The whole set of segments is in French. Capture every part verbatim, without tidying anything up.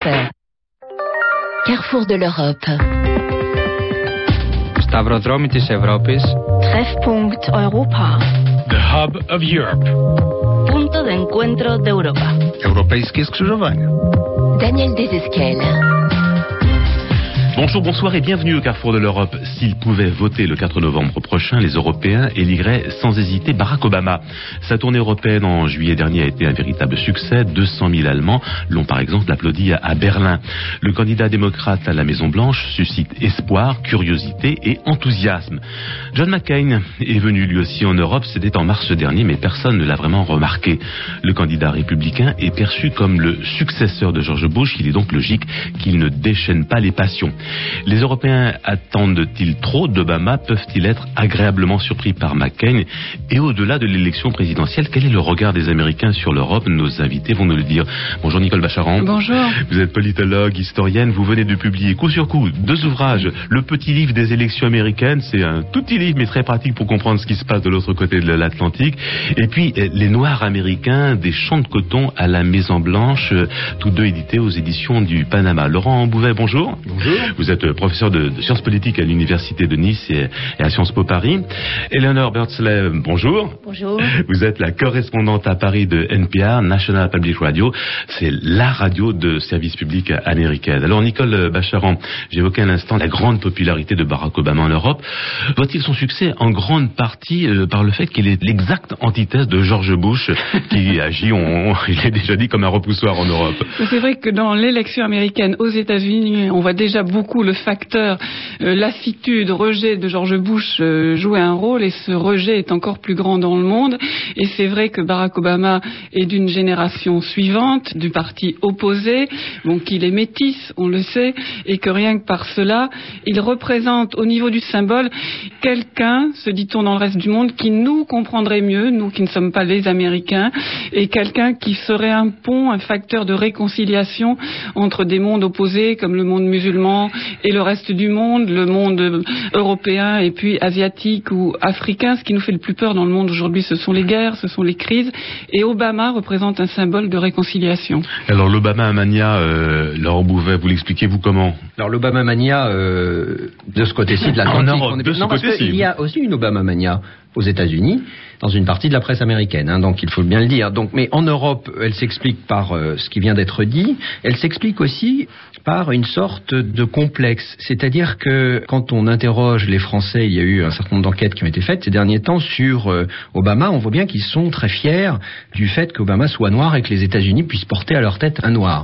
Carrefour de l'Europe. Σταυροδρόμι της Ευρώπης. Treffpunkt Europa. The hub of Europe. Punto de encuentro de Europa. Europejskie skrzyżowanie. Daniel Desesquelles. Bonjour, bonsoir et bienvenue au Carrefour de l'Europe. S'ils pouvaient voter le quatre novembre prochain, les Européens éliraient sans hésiter Barack Obama. Sa tournée européenne en juillet dernier a été un véritable succès. deux cent mille Allemands l'ont par exemple applaudi à Berlin. Le candidat démocrate à la Maison-Blanche suscite espoir, curiosité et enthousiasme. John McCain est venu lui aussi en Europe, c'était en mars dernier, mais personne ne l'a vraiment remarqué. Le candidat républicain est perçu comme le successeur de George Bush. Il est donc logique qu'il ne déchaîne pas les passions. Les Européens attendent-ils trop d'Obama? Peuvent-ils être agréablement surpris par McCain? Et au-delà de l'élection présidentielle, quel est le regard des Américains sur l'Europe? Nos invités vont nous le dire. Bonjour Nicole Bacharan. Bonjour. Vous êtes politologue, historienne. Vous venez de publier coup sur coup deux ouvrages. Le petit livre des élections américaines, c'est un tout petit livre mais très pratique pour comprendre ce qui se passe de l'autre côté de l'Atlantique. Et puis les Noirs américains, des champs de coton à la Maison Blanche, tous deux édités aux éditions du Panama. Laurent Bouvet, bonjour. Bonjour. Vous êtes professeur de, de sciences politiques à l'Université de Nice et, et à Sciences Po Paris. Eleanor Beardsley, bonjour. Bonjour. Vous êtes la correspondante à Paris de N P R, National Public Radio. C'est la radio de service public américaine. Alors Nicole Bacharan, j'évoquais à l'instant la grande popularité de Barack Obama en Europe. Doit-il son succès en grande partie euh, par le fait qu'il est l'exacte antithèse de George Bush qui agit, on, on, il est déjà dit, comme un repoussoir en Europe? C'est vrai que dans l'élection américaine aux États-Unis, on voit déjà beaucoup le facteur euh, lassitude, rejet de George Bush euh, jouer un rôle, et ce rejet est encore plus grand dans le monde. Et c'est vrai que Barack Obama est d'une génération suivante, du parti opposé, bon, qu'il est métis, on le sait, et que rien que par cela, il représente au niveau du symbole quelqu'un, se dit-on dans le reste du monde, qui nous comprendrait mieux, nous qui ne sommes pas les Américains, et quelqu'un qui serait un pont, un facteur de réconciliation entre des mondes opposés comme le monde musulman et le reste du monde, le monde européen et puis asiatique ou africain. Ce qui nous fait le plus peur dans le monde aujourd'hui, ce sont les guerres, ce sont les crises, et Obama représente un symbole de réconciliation. Alors l'Obama Mania, euh, Laurent Bouvet, vous l'expliquez vous comment? Alors l'Obama Mania, euh, de ce côté-ci de l'Atlantique, en Europe, on est... de ce non, parce côté-ci. qu'il y a aussi une Obama Mania aux États-Unis, dans une partie de la presse américaine, hein, donc il faut bien le dire. Donc, mais en Europe, elle s'explique par euh, ce qui vient d'être dit. Elle s'explique aussi par une sorte de complexe. C'est-à-dire que quand on interroge les Français, il y a eu un certain nombre d'enquêtes qui ont été faites ces derniers temps sur euh, Obama, on voit bien qu'ils sont très fiers du fait qu'Obama soit noir et que les États-Unis puissent porter à leur tête un noir.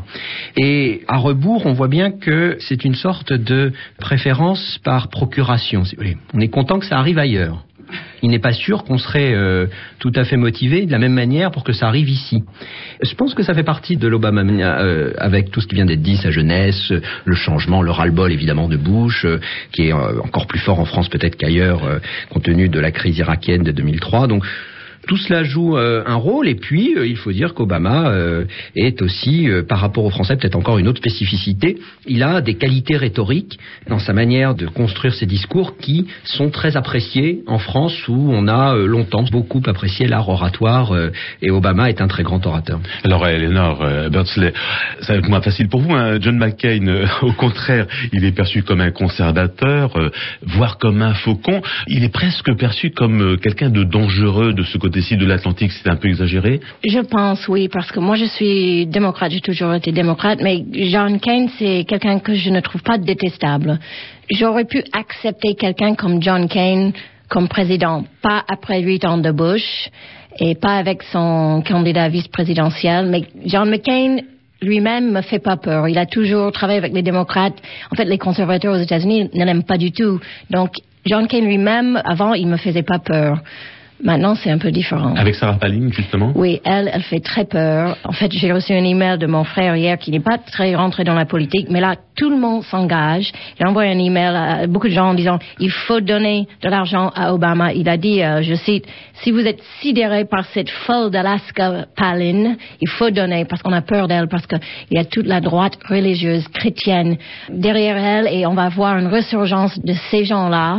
Et à rebours, on voit bien que c'est une sorte de préférence par procuration, si vous voulez. On est content que ça arrive ailleurs. Il n'est pas sûr qu'on serait euh, tout à fait motivé de la même manière pour que ça arrive ici. Je pense que ça fait partie de l'Obama euh, avec tout ce qui vient d'être dit, sa jeunesse, le changement, le ras-le-bol évidemment de Bush, euh, qui est euh, encore plus fort en France peut-être qu'ailleurs, euh, compte tenu de la crise irakienne de deux mille trois. Donc tout cela joue euh, un rôle, et puis euh, il faut dire qu'Obama euh, est aussi, euh, par rapport aux Français, peut-être encore une autre spécificité. Il a des qualités rhétoriques dans sa manière de construire ses discours qui sont très appréciées en France, où on a euh, longtemps beaucoup apprécié l'art oratoire, euh, et Obama est un très grand orateur. Alors Eleanor euh, Beardsley, ça va être moins facile pour vous, hein. John McCain, euh, au contraire, il est perçu comme un conservateur, euh, voire comme un faucon. Il est presque perçu comme euh, quelqu'un de dangereux de ce côté de l'Atlantique. C'est un peu exagéré? Je pense, oui, parce que moi je suis démocrate, j'ai toujours été démocrate, mais John McCain, c'est quelqu'un que je ne trouve pas détestable. J'aurais pu accepter quelqu'un comme John McCain comme président, pas après huit ans de Bush et pas avec son candidat vice-présidentiel, mais John McCain lui-même me fait pas peur. Il a toujours travaillé avec les démocrates. En fait, les conservateurs aux États-Unis ne l'aiment pas du tout. Donc, John McCain lui-même, avant, il me faisait pas peur. Maintenant, c'est un peu différent. Avec Sarah Palin, justement? Oui, elle, elle fait très peur. En fait, j'ai reçu un email de mon frère hier qui n'est pas très rentré dans la politique, mais là, tout le monde s'engage. Il a envoyé un email à beaucoup de gens en disant il faut donner de l'argent à Obama. Il a dit, euh, je cite, si vous êtes sidéré par cette folle d'Alaska Palin, il faut donner parce qu'on a peur d'elle, parce qu'il y a toute la droite religieuse chrétienne derrière elle, et on va voir une résurgence de ces gens-là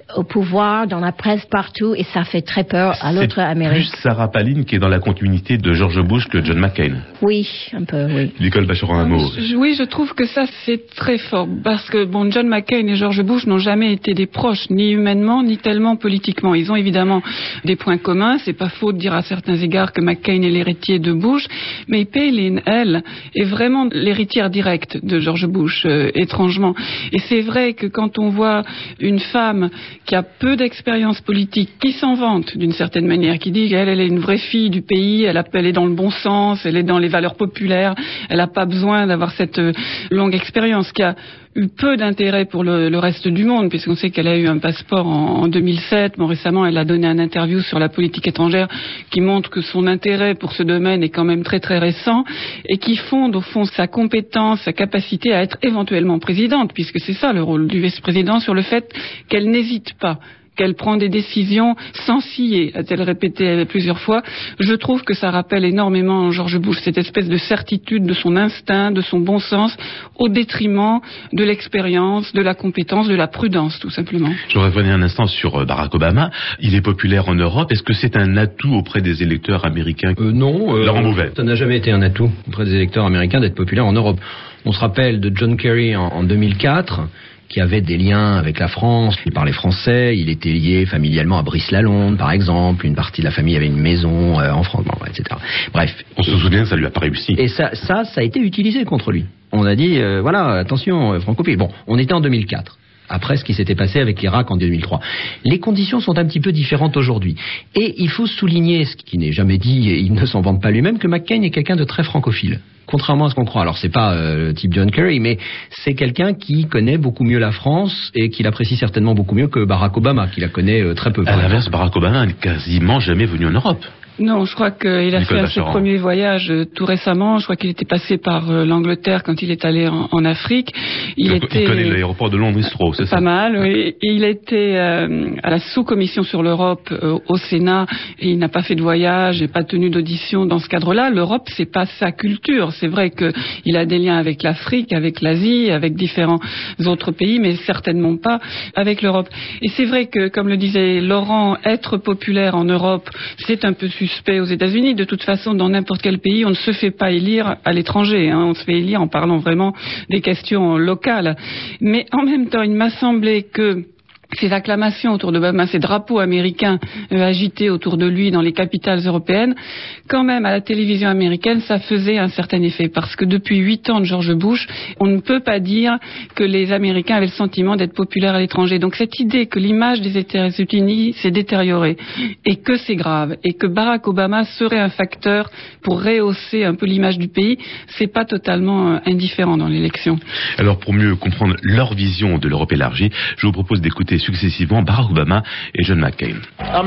au pouvoir, dans la presse, partout, et ça fait très peur à l'autre Amérique. C'est plus Sarah Palin qui est dans la continuité de George Bush que John McCain. Oui, un peu, oui. Nicole Bacheron, un mot. Je, oui, je trouve que ça, c'est très fort, parce que, bon, John McCain et George Bush n'ont jamais été des proches, ni humainement, ni tellement politiquement. Ils ont évidemment des points communs, c'est pas faux de dire à certains égards que McCain est l'héritier de Bush, mais Palin, elle, est vraiment l'héritière directe de George Bush, euh, étrangement. Et c'est vrai que quand on voit une femme qui a peu d'expérience politique, qui s'en vante d'une certaine manière, qui dit qu'elle elle est une vraie fille du pays, elle, elle est dans le bon sens, elle est dans les valeurs populaires, elle n'a pas besoin d'avoir cette euh, longue expérience, qui a eu peu d'intérêt pour le, le reste du monde, puisqu'on sait qu'elle a eu un passeport en, en deux mille sept. Bon, récemment, elle a donné un interview sur la politique étrangère qui montre que son intérêt pour ce domaine est quand même très très récent et qui fonde au fond sa compétence, sa capacité à être éventuellement présidente, puisque c'est ça le rôle du vice-président, sur le fait qu'elle n'hésite pas, qu'elle prend des décisions sans scier, a-t-elle répété plusieurs fois. Je trouve que ça rappelle énormément George Bush, cette espèce de certitude de son instinct, de son bon sens, au détriment de l'expérience, de la compétence, de la prudence, tout simplement. Je voudrais revenir un instant sur Barack Obama. Il est populaire en Europe. Est-ce que c'est un atout auprès des électeurs américains? euh, Non, euh, Laurent Bouvet. Ça n'a jamais été un atout auprès des électeurs américains d'être populaire en Europe. On se rappelle de John Kerry en, en deux mille quatre, qui avait des liens avec la France. Il parlait français, il était lié familialement à Brice-Lalonde, par exemple. Une partie de la famille avait une maison euh, en France, bon, et cetera. Bref. On se souvient que ça lui a pas réussi. Et ça, ça, ça a été utilisé contre lui. On a dit, euh, voilà, attention, euh, francophile. Bon, on était en deux mille quatre. Après ce qui s'était passé avec l'Irak en deux mille trois. Les conditions sont un petit peu différentes aujourd'hui. Et il faut souligner, ce qui n'est jamais dit, et il ne s'en vante pas lui-même, que McCain est quelqu'un de très francophile. Contrairement à ce qu'on croit. Alors c'est pas euh, type John Kerry, mais c'est quelqu'un qui connaît beaucoup mieux la France et qui l'apprécie certainement beaucoup mieux que Barack Obama, qui la connaît euh, très peu. À l'inverse, Barack Obama n'est quasiment jamais venu en Europe. Non, je crois qu'il a fait un de ses premiers voyages euh, tout récemment. Je crois qu'il était passé par euh, l'Angleterre quand il est allé en, en Afrique. Il, il, était, il connaît l'aéroport de Londres Heathrow, c'est ça? Pas mal, oui. Et il était euh, à la sous-commission sur l'Europe euh, au Sénat et il n'a pas fait de voyage et pas tenu d'audition dans ce cadre-là. L'Europe, c'est pas sa culture. C'est vrai qu'il a des liens avec l'Afrique, avec l'Asie, avec différents autres pays, mais certainement pas avec l'Europe. Et c'est vrai que, comme le disait Laurent, être populaire en Europe, c'est un peu suspect aux États-Unis. De toute façon, dans n'importe quel pays, on ne se fait pas élire à l'étranger. Hein. On se fait élire en parlant vraiment des questions locales. Mais en même temps, il m'a semblé que ces acclamations autour d'Obama, ces drapeaux américains euh, agités autour de lui dans les capitales européennes, quand même à la télévision américaine, ça faisait un certain effet. Parce que depuis huit ans de George Bush, on ne peut pas dire que les Américains avaient le sentiment d'être populaires à l'étranger. Donc cette idée que l'image des États-Unis s'est détériorée et que c'est grave et que Barack Obama serait un facteur pour rehausser un peu l'image du pays, c'est pas totalement euh, indifférent dans l'élection. Alors pour mieux comprendre leur vision de l'Europe élargie, je vous propose d'écouter successivement Barack Obama et John McCain.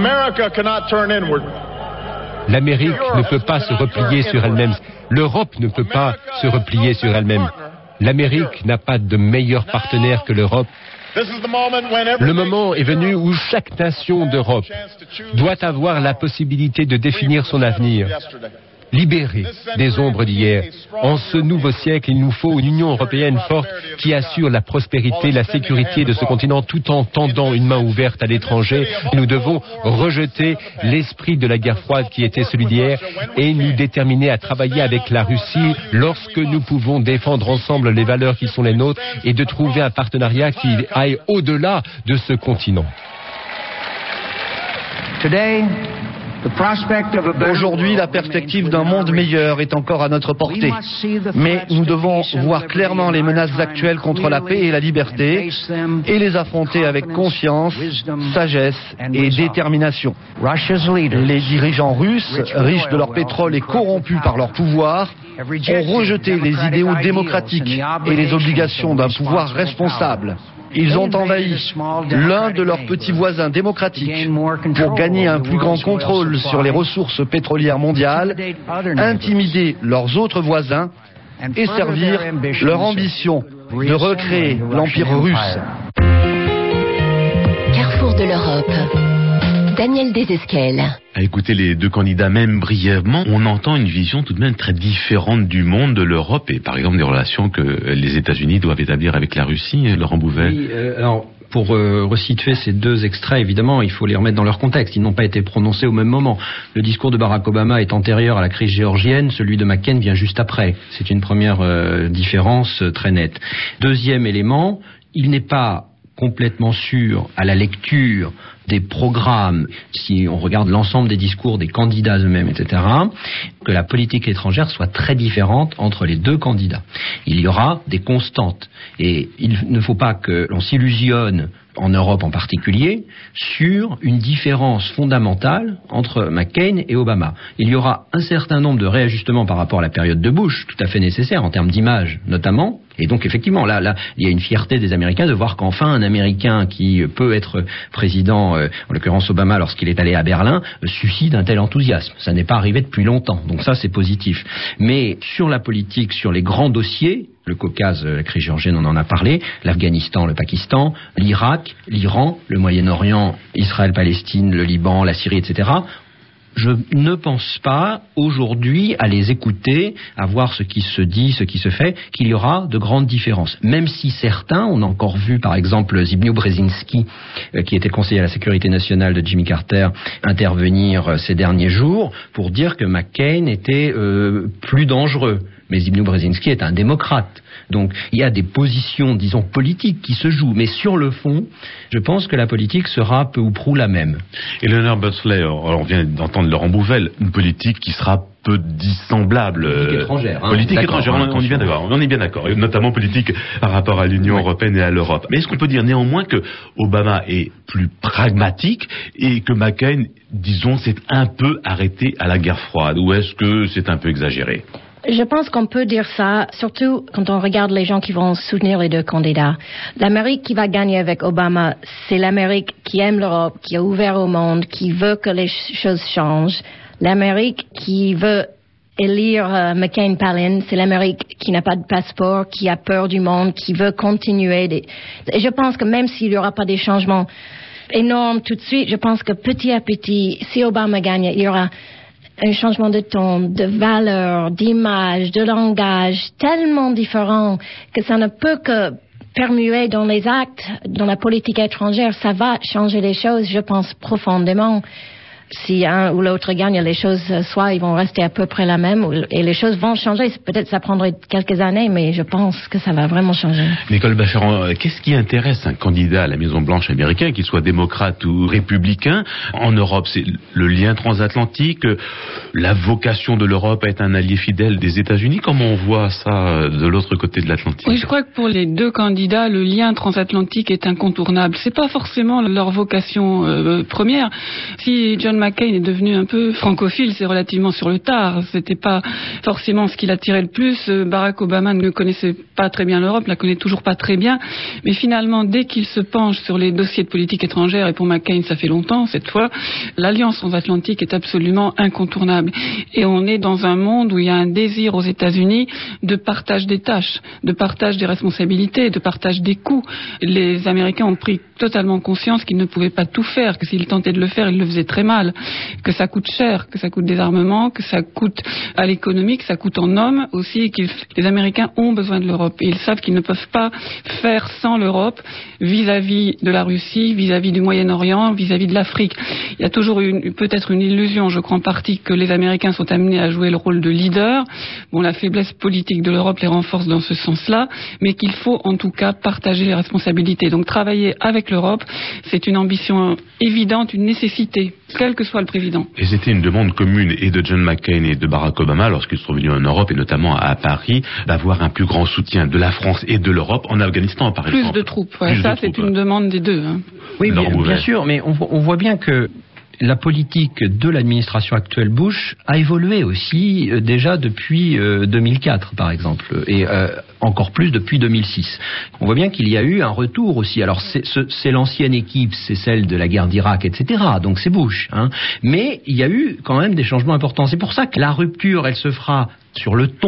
L'Amérique ne peut pas se replier sur elle-même. L'Europe ne peut pas se replier sur elle-même. L'Amérique n'a pas de meilleur partenaire que l'Europe. Le moment est venu où chaque nation d'Europe doit avoir la possibilité de définir son avenir. Libérés des ombres d'hier. En ce nouveau siècle, il nous faut une Union européenne forte qui assure la prospérité, la sécurité de ce continent tout en tendant une main ouverte à l'étranger. Nous devons rejeter l'esprit de la guerre froide qui était celui d'hier et nous déterminer à travailler avec la Russie lorsque nous pouvons défendre ensemble les valeurs qui sont les nôtres et de trouver un partenariat qui aille au-delà de ce continent. Today, Aujourd'hui, la perspective d'un monde meilleur est encore à notre portée. Mais nous devons voir clairement les menaces actuelles contre la paix et la liberté et les affronter avec conscience, sagesse et détermination. Les dirigeants russes, riches de leur pétrole et corrompus par leur pouvoir, ont rejeté les idéaux démocratiques et les obligations d'un pouvoir responsable. Ils ont envahi l'un de leurs petits voisins démocratiques pour gagner un plus grand contrôle sur les ressources pétrolières mondiales, intimider leurs autres voisins et servir leur ambition de recréer l'Empire russe. Carrefour de l'Europe. Daniel Desesquelles. À écouter les deux candidats, même brièvement, on entend une vision tout de même très différente du monde, de l'Europe et par exemple des relations que les États-Unis doivent établir avec la Russie. Laurent Bouvet. Oui, euh, alors... Pour euh, resituer ces deux extraits, évidemment, il faut les remettre dans leur contexte. Ils n'ont pas été prononcés au même moment. Le discours de Barack Obama est antérieur à la crise géorgienne, celui de McCain vient juste après. C'est une première euh, différence euh, très nette. Deuxième élément, il n'est pas complètement sûr à la lecture des programmes, si on regarde l'ensemble des discours des candidats eux-mêmes, et cetera, que la politique étrangère soit très différente entre les deux candidats. Il y aura des constantes. Et il ne faut pas que l'on s'illusionne, en Europe en particulier, sur une différence fondamentale entre McCain et Obama. Il y aura un certain nombre de réajustements par rapport à la période de Bush, tout à fait nécessaires en termes d'image notamment. Et donc effectivement, là, là, il y a une fierté des Américains de voir qu'enfin un Américain qui peut être président, euh, en l'occurrence Obama, lorsqu'il est allé à Berlin, euh, suscite un tel enthousiasme. Ça n'est pas arrivé depuis longtemps, donc ça c'est positif. Mais sur la politique, sur les grands dossiers, le Caucase, la crise géorgienne, on en a parlé, l'Afghanistan, le Pakistan, l'Irak, l'Iran, le Moyen-Orient, Israël, Palestine, le Liban, la Syrie, et cetera, je ne pense pas aujourd'hui à les écouter, à voir ce qui se dit, ce qui se fait, qu'il y aura de grandes différences. Même si certains, on a encore vu par exemple Zbigniew Brzezinski, euh, qui était conseiller à la sécurité nationale de Jimmy Carter, intervenir euh, ces derniers jours pour dire que McCain était euh, plus dangereux. Mais Zbigniew Brzezinski est un démocrate. Donc il y a des positions, disons, politiques qui se jouent. Mais sur le fond, je pense que la politique sera peu ou prou la même. Et Leonard Butler, on vient d'entendre Laurent Bouvet, une politique qui sera peu dissemblable. Politique étrangère. Hein, politique étrangère, on, on, est bien d'accord, on est bien d'accord. Et notamment politique par rapport à l'Union oui. européenne et à l'Europe. Mais est-ce qu'on peut dire néanmoins que Obama est plus pragmatique et que McCain, disons, s'est un peu arrêté à la guerre froide? Ou est-ce que c'est un peu exagéré? Je pense qu'on peut dire ça, surtout quand on regarde les gens qui vont soutenir les deux candidats. L'Amérique qui va gagner avec Obama, c'est l'Amérique qui aime l'Europe, qui est ouverte au monde, qui veut que les choses changent. L'Amérique qui veut élire uh, McCain-Palin, c'est l'Amérique qui n'a pas de passeport, qui a peur du monde, qui veut continuer. Des... Et je pense que même s'il n'y aura pas des changements énormes tout de suite, je pense que petit à petit, si Obama gagne, il y aura un changement de ton, de valeur, d'image, de langage tellement différent que ça ne peut que permuer dans les actes, dans la politique étrangère. Ça va changer les choses, je pense, profondément. Si un ou l'autre gagne, les choses, soit ils vont rester à peu près la même, et les choses vont changer. Peut-être ça prendrait quelques années, mais je pense que ça va vraiment changer. Nicole Bacharan, qu'est-ce qui intéresse un candidat à la Maison-Blanche américaine, qu'il soit démocrate ou républicain? En Europe, c'est le lien transatlantique, la vocation de l'Europe à être un allié fidèle des États-Unis. Comment on voit ça de l'autre côté de l'Atlantique? Oui, je crois que pour les deux candidats, le lien transatlantique est incontournable. C'est pas forcément leur vocation euh, première. Si John McCain est devenu un peu francophile, c'est relativement sur le tard. C'était pas forcément ce qui l'attirait le plus. Barack Obama ne connaissait pas très bien l'Europe, la connaît toujours pas très bien. Mais finalement, dès qu'il se penche sur les dossiers de politique étrangère, et pour McCain ça fait longtemps cette fois, l'alliance transatlantique est absolument incontournable. Et on est dans un monde où il y a un désir aux États-Unis de partage des tâches, de partage des responsabilités, de partage des coûts. Les Américains ont pris totalement conscience qu'ils ne pouvaient pas tout faire, que s'ils tentaient de le faire, ils le faisaient très mal. Que ça coûte cher, que ça coûte des armements, que ça coûte à l'économie, que ça coûte en hommes aussi, et que les Américains ont besoin de l'Europe. Et ils savent qu'ils ne peuvent pas faire sans l'Europe vis-à-vis de la Russie, vis-à-vis du Moyen-Orient, vis-à-vis de l'Afrique. Il y a toujours une, peut-être une illusion, je crois en partie, que les Américains sont amenés à jouer le rôle de leader. Bon, la faiblesse politique de l'Europe les renforce dans ce sens-là, mais qu'il faut en tout cas partager les responsabilités. Donc travailler avec l'Europe, c'est une ambition évidente, une nécessité, quel que soit le président. Et c'était une demande commune et de John McCain et de Barack Obama lorsqu'ils sont venus en Europe et notamment à Paris, d'avoir un plus grand soutien de la France et de l'Europe en Afghanistan par exemple. Plus de troupes, ouais, ça c'est une demande des deux. Hein. Oui, bien, bien sûr, mais on, on voit bien que la politique de l'administration actuelle Bush a évolué aussi euh, déjà depuis euh, deux mille quatre par exemple, et euh, encore plus depuis deux mille six. On voit bien qu'il y a eu un retour aussi. Alors c'est, c'est l'ancienne équipe, c'est celle de la guerre d'Irak, et cetera. Donc c'est Bush, hein. Mais il y a eu quand même des changements importants. C'est pour ça que la rupture, elle se fera sur le ton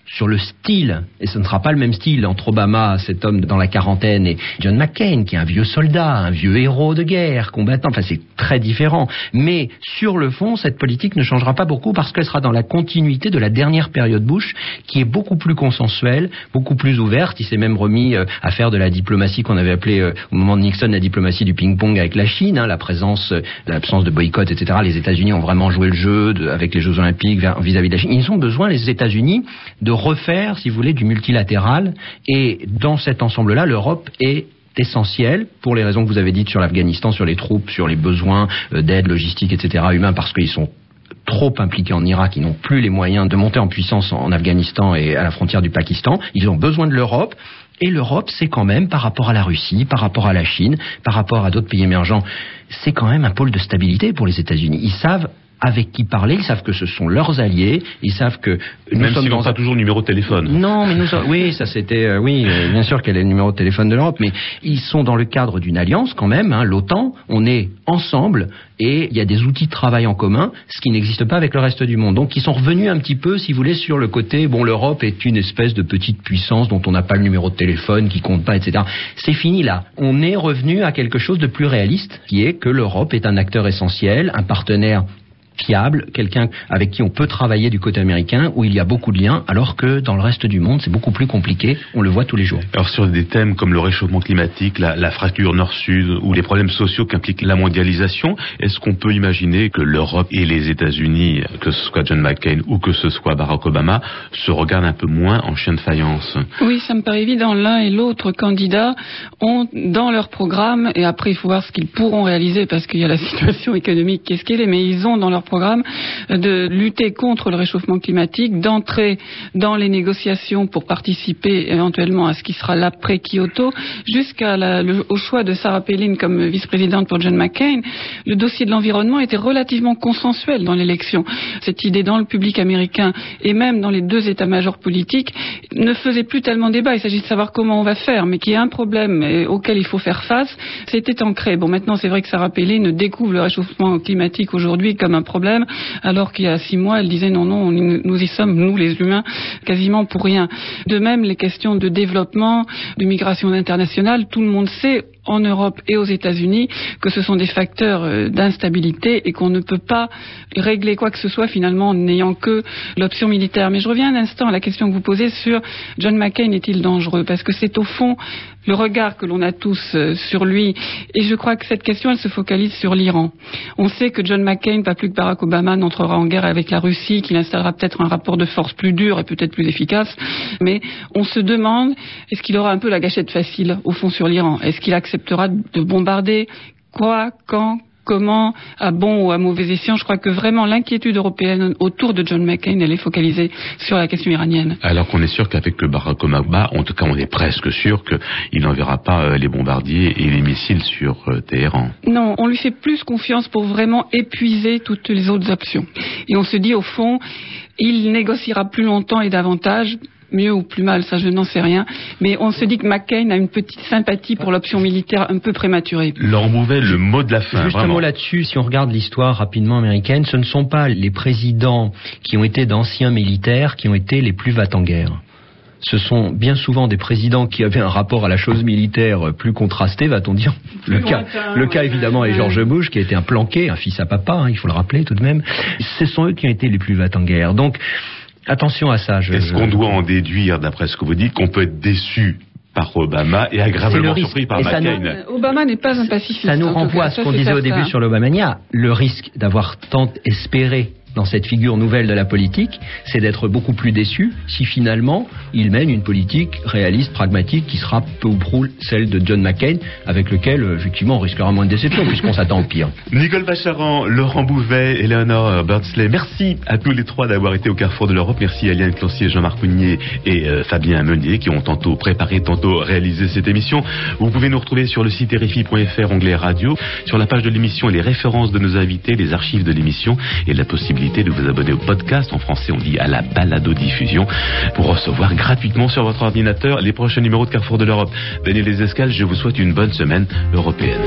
sur le style, et ce ne sera pas le même style entre Obama, cet homme dans la quarantaine, et John McCain, qui est un vieux soldat, un vieux héros de guerre, combattant, enfin c'est très différent. Mais sur le fond, cette politique ne changera pas beaucoup parce qu'elle sera dans la continuité de la dernière période Bush, qui est beaucoup plus consensuelle, beaucoup plus ouverte. Il s'est même remis euh, à faire de la diplomatie qu'on avait appelée euh, au moment de Nixon la diplomatie du ping-pong avec la Chine, hein, la présence, euh, l'absence de boycott, et cetera. Les États-Unis ont vraiment joué le jeu de, avec les Jeux Olympiques vis-à-vis de la Chine. Ils ont besoin, les États-Unis, de refaire, si vous voulez, du multilatéral. Et dans cet ensemble-là, l'Europe est essentielle pour les raisons que vous avez dites sur l'Afghanistan, sur les troupes, sur les besoins euh, d'aide logistique, et cetera, humains, parce qu'ils sont trop impliqués en Irak, ils n'ont plus les moyens de monter en puissance en Afghanistan et à la frontière du Pakistan. Ils ont besoin de l'Europe. Et l'Europe, c'est quand même, par rapport à la Russie, par rapport à la Chine, par rapport à d'autres pays émergents, c'est quand même un pôle de stabilité pour les États-Unis. Ils savent avec qui parler, ils savent que ce sont leurs alliés, ils savent que nous même sommes s'ils n'ont dans pas un... toujours le numéro de téléphone. Non, mais nous sommes... oui, ça c'était euh, oui, euh, bien sûr qu'elle est le numéro de téléphone de l'Europe, mais ils sont dans le cadre d'une alliance quand même, hein, l'OTAN. On est ensemble et il y a des outils de travail en commun, ce qui n'existe pas avec le reste du monde. Donc ils sont revenus un petit peu, si vous voulez, sur le côté bon, l'Europe est une espèce de petite puissance dont on n'a pas le numéro de téléphone, qui compte pas, et cetera. C'est fini là. On est revenu à quelque chose de plus réaliste, qui est que l'Europe est un acteur essentiel, un partenaire fiable, quelqu'un avec qui on peut travailler du côté américain, où il y a beaucoup de liens, alors que dans le reste du monde, c'est beaucoup plus compliqué. On le voit tous les jours. Alors sur des thèmes comme le réchauffement climatique, la, la fracture nord-sud ou les problèmes sociaux qu'implique la mondialisation, est-ce qu'on peut imaginer que l'Europe et les États-Unis, que ce soit John McCain ou que ce soit Barack Obama, se regardent un peu moins en chien de faïence? Oui, ça me paraît évident. L'un et l'autre candidat ont dans leur programme, et après il faut voir ce qu'ils pourront réaliser parce qu'il y a la situation économique qu'est-ce qu'elle est, mais ils ont dans leur programme de lutter contre le réchauffement climatique, d'entrer dans les négociations pour participer éventuellement à ce qui sera l'après-Kyoto, jusqu'à la, le, au choix de Sarah Palin comme vice-présidente pour John McCain. Le dossier de l'environnement était relativement consensuel dans l'élection. Cette idée dans le public américain et même dans les deux états-majors politiques ne faisait plus tellement débat. Il s'agit de savoir comment on va faire, mais qu'il y a un problème auquel il faut faire face, c'était ancré. Bon, maintenant c'est vrai que Sarah Palin découvre le réchauffement climatique aujourd'hui comme un problème problème, alors qu'il y a six mois, elle disait non, non, nous y sommes, nous les humains, quasiment pour rien. De même, les questions de développement, de migration internationale, tout le monde sait en Europe et aux États-Unis que ce sont des facteurs d'instabilité et qu'on ne peut pas régler quoi que ce soit finalement en n'ayant que l'option militaire. Mais je reviens un instant à la question que vous posez sur John McCain est-il dangereux? Parce que c'est au fond le regard que l'on a tous sur lui, et je crois que cette question elle se focalise sur l'Iran. On sait que John McCain, pas plus que Barack Obama, n'entrera en guerre avec la Russie, qu'il installera peut-être un rapport de force plus dur et peut-être plus efficace, mais on se demande, est-ce qu'il aura un peu la gâchette facile au fond sur l'Iran? Est-ce qu'il acceptera de bombarder? Quoi? Quand? Comment, à bon ou à mauvais escient? Je crois que vraiment l'inquiétude européenne autour de John McCain, elle est focalisée sur la question iranienne. Alors qu'on est sûr qu'avec le Barack Obama, en tout cas on est presque sûr qu'il n'enverra pas euh, les bombardiers et les missiles sur euh, Téhéran. Non, on lui fait plus confiance pour vraiment épuiser toutes les autres options. Et on se dit au fond, il négociera plus longtemps et davantage, mieux ou plus mal, ça je n'en sais rien, mais on se dit que McCain a une petite sympathie pour l'option militaire un peu prématurée. Laurent Bouvet, le mot de la fin. Juste vraiment. un mot là-dessus, si on regarde l'histoire rapidement américaine, ce ne sont pas les présidents qui ont été d'anciens militaires qui ont été les plus va-t-en-guerre. Ce sont bien souvent des présidents qui avaient un rapport à la chose militaire plus contrasté, va-t-on dire. Le cas, le cas évidemment est George Bush, qui a été un planqué, un fils à papa, hein, il faut le rappeler tout de même. Ce sont eux qui ont été les plus va-t-en-guerre. Donc, attention à ça. Je, Est-ce je... qu'on doit en déduire, d'après ce que vous dites, qu'on peut être déçu par Obama et agréablement surpris par McCain? Nous... Obama n'est pas un pacifiste. Ça nous renvoie à ce qu'on disait au début sur l'Obamania. Le risque d'avoir tant espéré dans cette figure nouvelle de la politique, c'est d'être beaucoup plus déçu si finalement il mène une politique réaliste, pragmatique, qui sera peu ou prou celle de John McCain, avec lequel effectivement on risquera moins de déception puisqu'on s'attend au pire. Nicole Bacharan, Laurent Bouvet, Eleanor Birdsley, merci à tous les trois d'avoir été au carrefour de l'Europe. Merci à Eliane Clancier, Jean-Marc Mounier et euh, Fabien Meunier qui ont tantôt préparé, tantôt réalisé cette émission. Vous pouvez nous retrouver sur le site R F I point F R, onglet radio, sur la page de l'émission, les références de nos invités, les archives de l'émission et la possibilité de vous abonner au podcast, en français on dit à la balado-diffusion, pour recevoir gratuitement sur votre ordinateur les prochains numéros de Carrefour de l'Europe. Daniel Lesescales, je vous souhaite une bonne semaine européenne.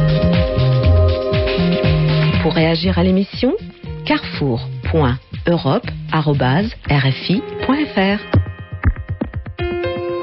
Pour réagir à l'émission, carrefour point europe arobase r f i point f r.